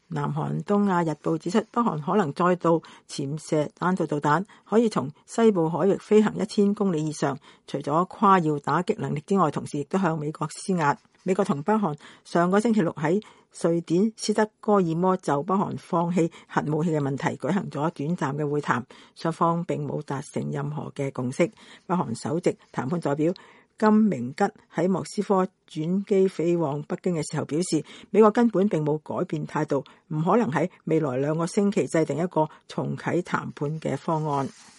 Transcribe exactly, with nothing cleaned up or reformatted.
南韓東亞日報指出，北韓可能再度潛射彈道導彈，可以從西部海域飛行一千公里以上。除咗誇耀打擊能力之外，同時亦都向美國施壓。美國同北韓上個星期六喺瑞典斯德哥爾摩就北韓放棄核武器嘅問題舉行咗短暫嘅會談，雙方並冇達成任何嘅共識。北韓首席談判代表金明吉喺莫斯科轉機飛往北京嘅時候表示，美國根本並冇改變態度，唔可能喺未來兩個星期制定一個重啟談判嘅方案。